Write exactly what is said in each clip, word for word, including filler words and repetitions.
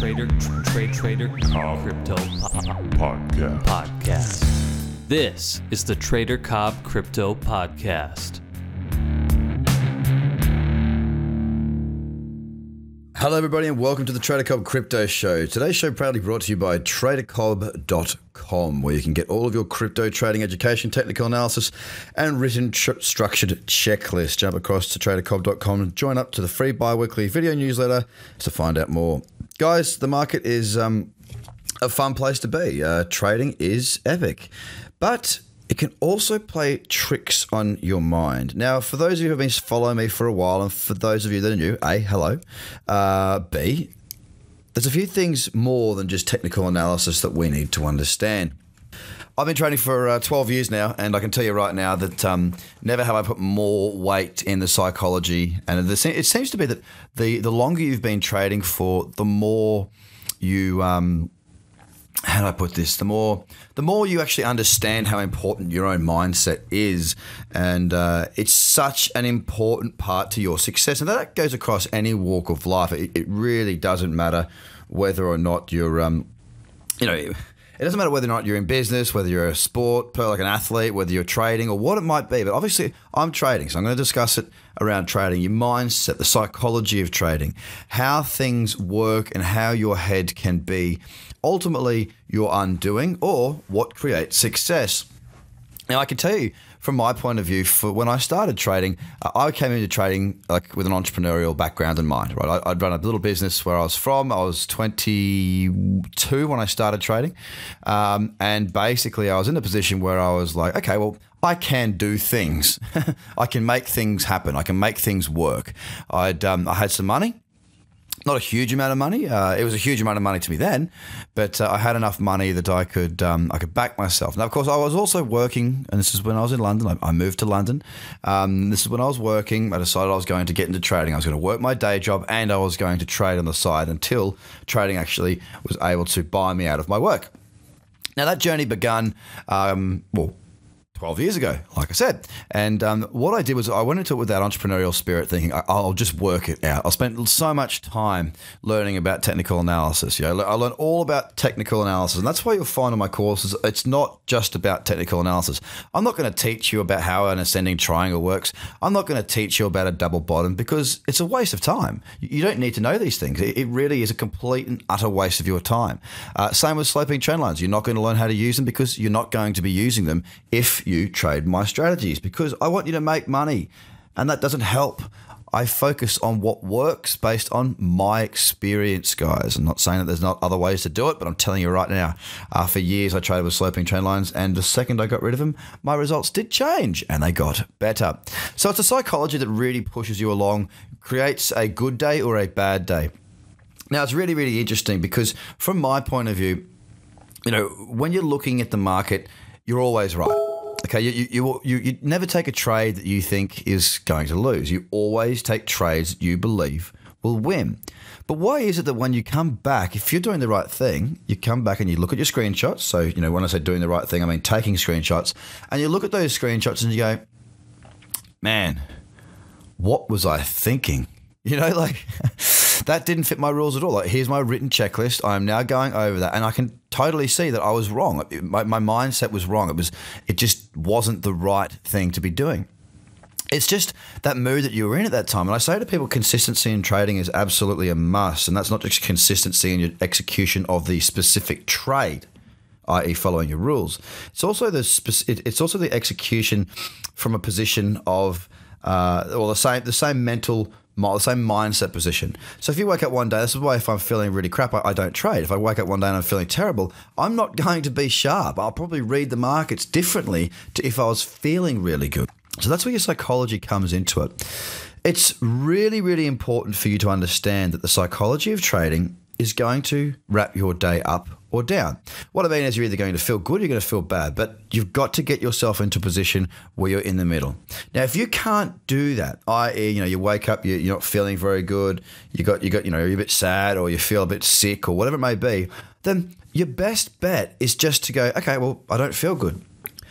Trader, tra- trade, trader, Cobb crypto po- Podcast. podcast. This is the Trader Cobb Crypto Podcast. Hello, everybody, and welcome to the Trader Cobb Crypto Show. Today's show proudly brought to you by trader cobb dot com, where you can get all of your crypto trading education, technical analysis, and written tr- structured checklist. Jump across to trader cobb dot com and join up to the free bi-weekly video newsletter to find out more. Guys, the market is um, a fun place to be. Uh, trading is epic, but it can also play tricks on your mind. Now, for those of you who have been following me for a while, and for those of you that are new, A, hello, uh, B, there's a few things more than just technical analysis that we need to understand. I've been trading for uh, twelve years now, and I can tell you right now that um, never have I put more weight in the psychology. And the, it seems to be that the, the longer you've been trading for, the more you... Um, How do I put this? The more, the more you actually understand how important your own mindset is, and uh, it's such an important part to your success. And that goes across any walk of life. It, it really doesn't matter whether or not you're, um, you know, it doesn't matter whether or not you're in business, whether you're a sport, like an athlete, whether you're trading or what it might be. But obviously, I'm trading, so I'm going to discuss it around trading, your mindset, the psychology of trading, how things work, and how your head can be ultimately your undoing or what creates success. Now, I can tell you from my point of view, for when I started trading, uh, I came into trading like with an entrepreneurial background in mind, right? I, I'd run a little business where I was from. I was twenty-two when I started trading. Um, and basically I was in a position where I was like, okay, well, I can do things. I can make things happen. I can make things work. I'd, um, I had some money. Not a huge amount of money. Uh, it was a huge amount of money to me then, but uh, I had enough money that I could um, I could back myself. Now, of course, I was also working, and this is when I was in London. I, I moved to London. Um, this is when I was working. I decided I was going to get into trading. I was going to work my day job, and I was going to trade on the side until trading actually was able to buy me out of my work. Now, that journey began, um, well, twelve years ago, like I said. And um, what I did was I went into it with that entrepreneurial spirit thinking, I'll just work it out. I spent so much time learning about technical analysis. You know, I learned all about technical analysis. And that's why you'll find in my courses, it's not just about technical analysis. I'm not going to teach you about how an ascending triangle works. I'm not going to teach you about a double bottom because it's a waste of time. You don't need to know these things. It really is a complete and utter waste of your time. Uh, same with sloping trend lines. You're not going to learn how to use them because you're not going to be using them if you trade my strategies, because I want you to make money, and that doesn't help. I focus on what works based on my experience, guys. I'm not saying that there's not other ways to do it, but I'm telling you right now, uh, for years I traded with sloping trend lines, and the second I got rid of them, my results did change and they got better. So it's a psychology that really pushes you along, creates a good day or a bad day. Now, it's really, really interesting because from my point of view, you know, when you're looking at the market, you're always right. Okay, you, you you you never take a trade that you think is going to lose. You always take trades that you believe will win. But why is it that when you come back, if you're doing the right thing, you come back and you look at your screenshots. So, you know, when I say doing the right thing, I mean taking screenshots. And you look at those screenshots and you go, man, what was I thinking? You know, like that didn't fit my rules at all. Like, here's my written checklist. I am now going over that, and I can totally see that I was wrong. My, my mindset was wrong. It was, it just wasn't the right thing to be doing. It's just that mood that you were in at that time. And I say to people, consistency in trading is absolutely a must, and that's not just consistency in your execution of the specific trade, that is, following your rules. It's also the speci- it's also the execution from a position of, uh, or the same the same mental. The same mindset position. So if you wake up one day, this is why if I'm feeling really crap, I, I don't trade. If I wake up one day and I'm feeling terrible, I'm not going to be sharp. I'll probably read the markets differently to if I was feeling really good. So that's where your psychology comes into it. It's really, really important for you to understand that the psychology of trading is going to wrap your day up or down. What I mean is you're either going to feel good or you're going to feel bad, but you've got to get yourself into a position where you're in the middle. Now, if you can't do that, that is, you know, you wake up, you're not feeling very good, you got, you got, you know, you're a bit sad or you feel a bit sick or whatever it may be, then your best bet is just to go, okay, well, I don't feel good.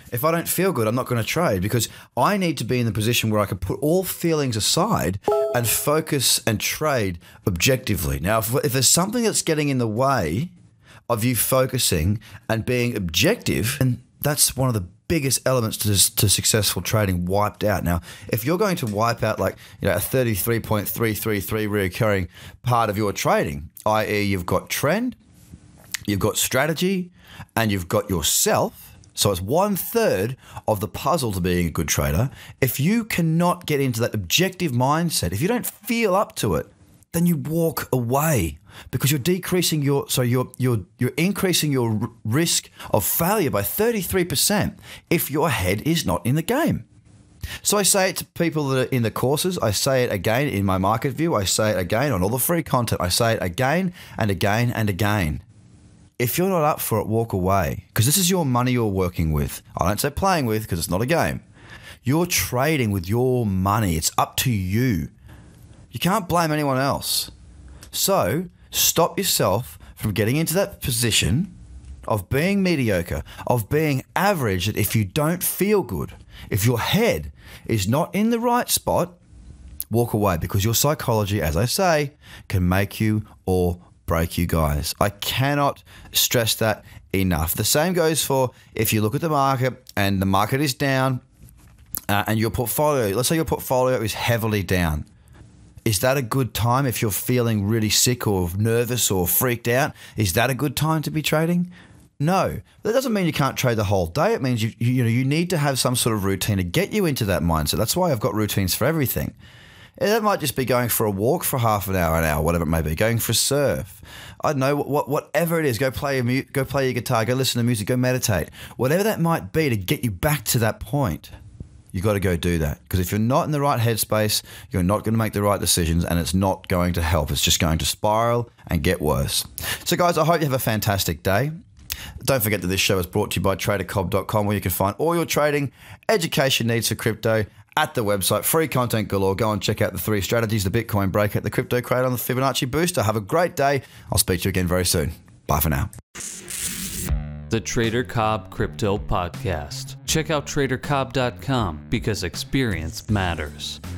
If I don't feel good, I'm not going to trade because I need to be in the position where I can put all feelings aside and focus and trade objectively. Now, if, if there's something that's getting in the way of you focusing and being objective, and that's one of the biggest elements to, to successful trading wiped out. Now, if you're going to wipe out like you know a thirty-three point three three three recurring part of your trading, that is you've got trend, you've got strategy, and you've got yourself, so it's one third of the puzzle to being a good trader. If you cannot get into that objective mindset, if you don't feel up to it, then you walk away because you're decreasing your, so you're you're you're increasing your r- risk of failure by thirty-three percent if your head is not in the game. So I say it to people that are in the courses. I say it again in my market view. I say it again on all the free content. I say it again and again and again. If you're not up for it, walk away because this is your money you're working with. I don't say playing with because it's not a game. You're trading with your money. It's up to you. You can't blame anyone else. So stop yourself from getting into that position of being mediocre, of being average, that if you don't feel good, if your head is not in the right spot, walk away because your psychology, as I say, can make you or break you guys. I cannot stress that enough. The same goes for if you look at the market and the market is down uh, and your portfolio, let's say your portfolio is heavily down. Is that a good time if you're feeling really sick or nervous or freaked out? Is that a good time to be trading? No. That doesn't mean you can't trade the whole day. It means you you, you know you need to have some sort of routine to get you into that mindset. That's why I've got routines for everything. And that might just be going for a walk for half an hour, an hour, whatever it may be. Going for a surf. I don't know, what, whatever it is. Go play, a, go play your guitar. Go listen to music. Go meditate. Whatever that might be to get you back to that point. You got to go do that because if you're not in the right headspace, you're not going to make the right decisions and it's not going to help. It's just going to spiral and get worse. So guys, I hope you have a fantastic day. Don't forget that this show is brought to you by trader cobb dot com where you can find all your trading education needs for crypto at the website. Free content galore. Go and check out the three strategies, the Bitcoin breakout, the crypto crowd on the Fibonacci booster. Have a great day. I'll speak to you again very soon. Bye for now. The Trader Cobb Crypto Podcast. Check out trader cobb dot com because experience matters.